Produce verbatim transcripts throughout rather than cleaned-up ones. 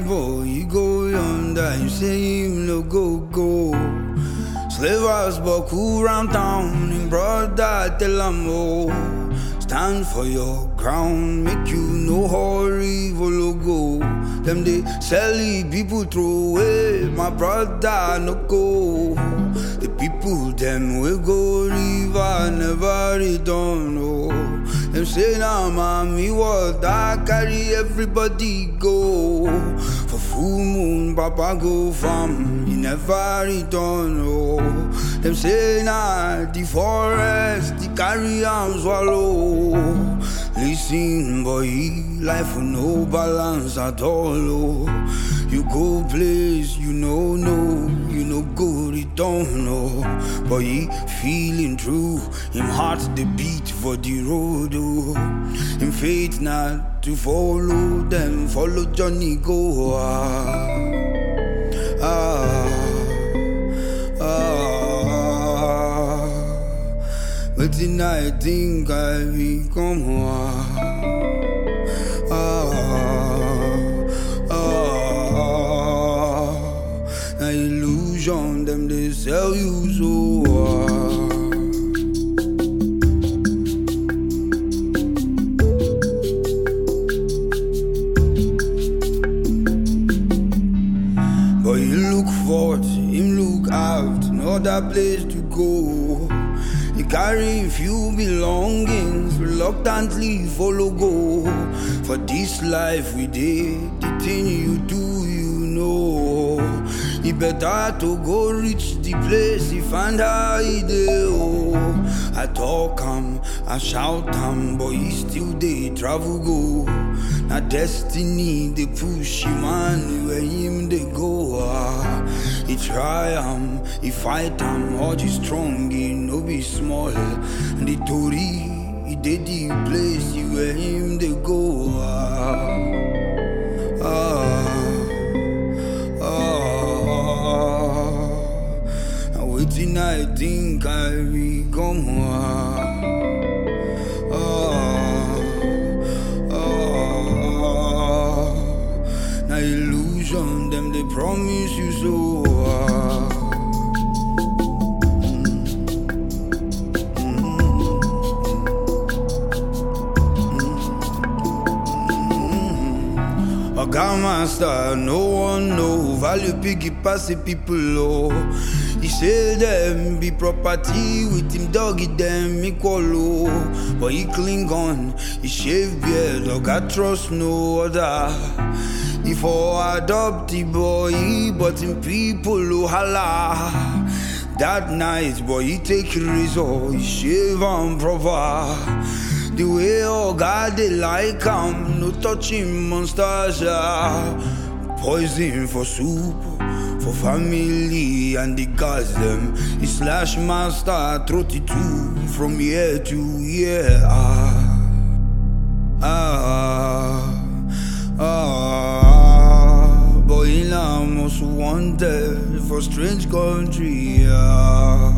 boy, go yonder, you say him no go go. Slavers buckle round town, in brother tell 'em oh. Stand for your ground, make you no hurry, volo go. Them they sell it, people throw away, my brother no go. The people them will go river, never return, oh. Them say now, nah, mommy, what I carry everybody go. For full moon, Papa go farm, he never return, oh. Them say now, nah, the forest, the carry and swallow. Listen, boy, life with no balance at all, oh. You go place, you know, no, you know, go return, no. But he feeling true, him heart the beat for the road, oh. Him faith not to follow them, follow Johnny go, ah, ah, ah. But then I think I become, ah, ah, ah. An illusion, them they sell you so, ah. But you look forward, him look out, no other place to go. He carry few belongings, reluctantly follow go. For this life we did, the thing you do, you know. He better to go reach the place he find how he dey, oh. I talk him, I shout him, but he still dey travel go. Now destiny they push him on where him they go, ah. He try him, he fight him, all he strong, he no be small. And the Tory, he did the place where him they go, ah, ah, ah. And waiting I think I become, ah, ah, ah. Now illusion, them they promise you so, ah. Oga master, no one know. Value piggy pass the people low. He say them be property with him doggy them equal low. But he cling on, he shave beard, Oga trust no other. He for adopt the boy, but him people lo holla. That night, boy, he take razor, he shave and proper. The way oh God they like him, no touching monsters, yeah. Poison for soup, for family and the gods them. He slash master thirty-two from year to year. Ah, ah, ah. Boy now most wanted for strange country. Ah,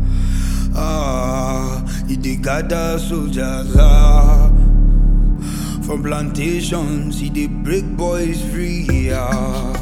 ah. He dey gather soldiers, ah. From plantations, he dey break boys free, ah.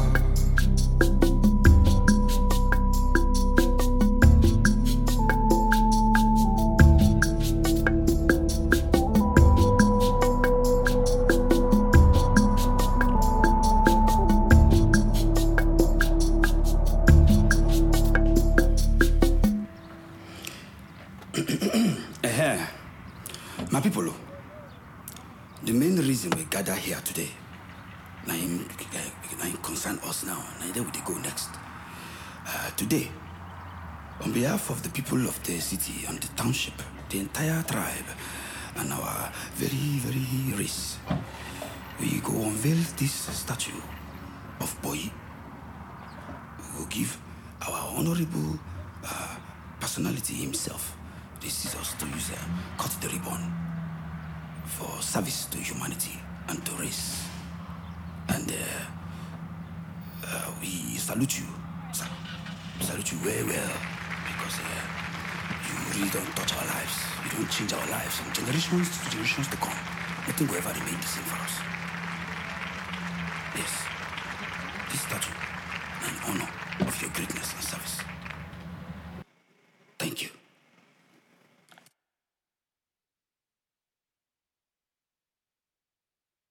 My people, the main reason we gather here today, now him, now him concern us now, now there we go next. Uh, today, on behalf of the people of the city and the township, the entire tribe, and our very, very race, we go unveil this statue of Boy. We will give our honorable uh, personality himself the scissors to use uh, cut the ribbon for service to humanity and to race. And uh, uh, we salute you, sir. We salute you very well, because uh, you really don't touch our lives. You don't change our lives from generations to generations to come. Nothing will ever remain the same for us. Yes. this statue, na in honor